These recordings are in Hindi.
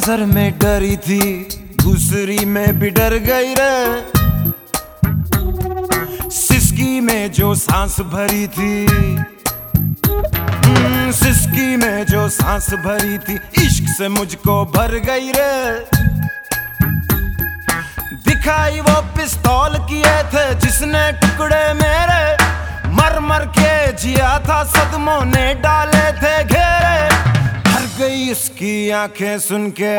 नजर में डरी थी, दूसरी में भी डर गई रे। सिसकी में जो सांस भरी थी, सिसकी में जो सांस भरी थी, इश्क से मुझको भर गई रे। दिखाई वो पिस्तौल किए थे जिसने टुकड़े मेरे मर मर के जिया था, सदमों ने डाले थे घेरे। भर गई उसकी आंखें सुन के,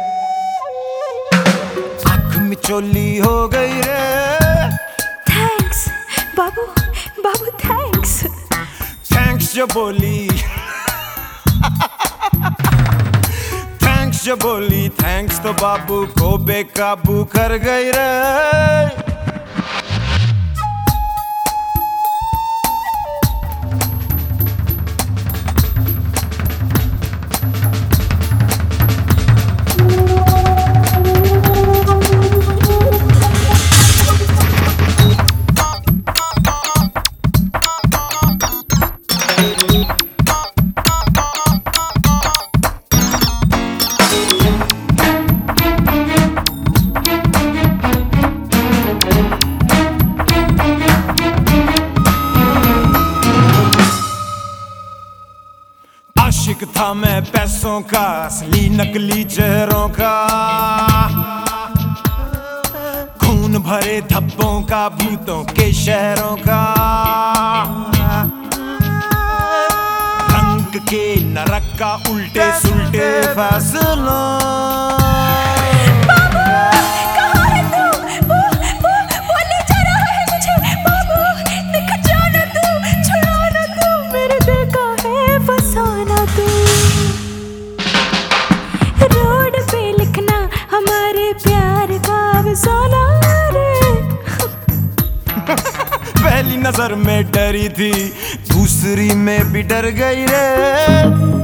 आंख मिचोली हो गई रे। थैंक्स बाबू, बाबू थैंक्स। थैंक्स जो बोली थैंक्स जो बोली, थैंक्स तो बाबू को बेकाबू कर गई रे। आशिक था मैं पैसों का, असली नकली चेहरों का, खून भरे धब्बों का, भूतों के शहरों का, रंग के नरक का, उल्टे सुल्टे फैसलों। रोड पे लिखना हमारे प्यार का अफसाना रे। पहली नजर में डरी थी, दूसरी में भी डर गई रे।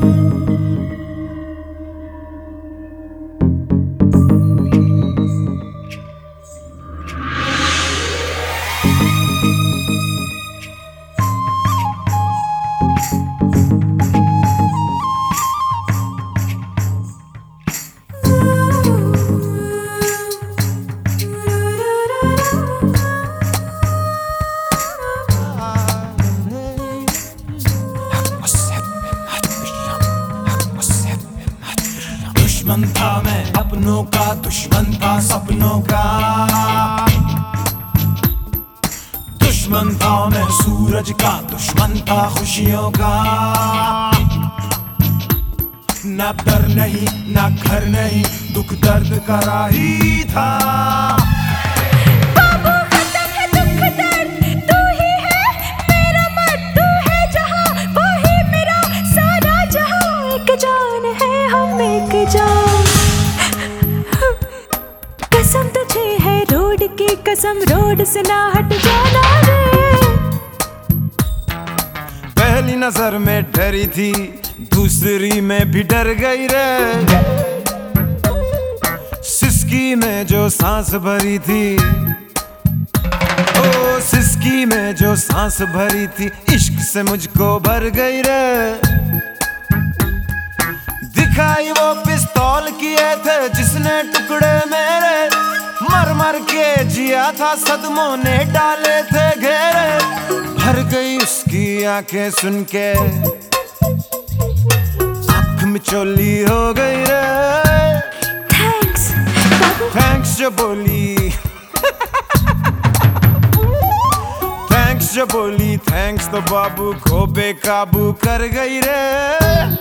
दुश्मन था मैं अपनों का, दुश्मन था सपनों का, दुश्मन था मैं सूरज का, दुश्मन था खुशियों का। ना डर नहीं ना घर नहीं, दुख दर्द का राही था। बाबू खत्म है दुख दर्द, तू ही है मेरा मर्द, तू है जहां वो ही मेरा सारा जहां। एक जान है हम एक जान, कसम तुझे है रोड की कसम, रोड से ना हट जाना रे। पहली नजर में डरी थी, दूसरी में भी डर गई रे। सिसकी में जो सांस भरी थी, ओ सिसकी में जो सांस भरी थी, इश्क से मुझको भर गई रे। दिखाई वो पिस्तौल किए थे जिसने टुकड़े मेरे मर मर के जिया था, सदमों ने डाले थे घेरे। भर गई उसकी आंखें सुन के, आंख मिचोली हो गई रे। थैंक्स बाबू, थैंक्स जो बोली थैंक्स जो बोली, थैंक्स तो बाबू को बेकाबू कर गई रे।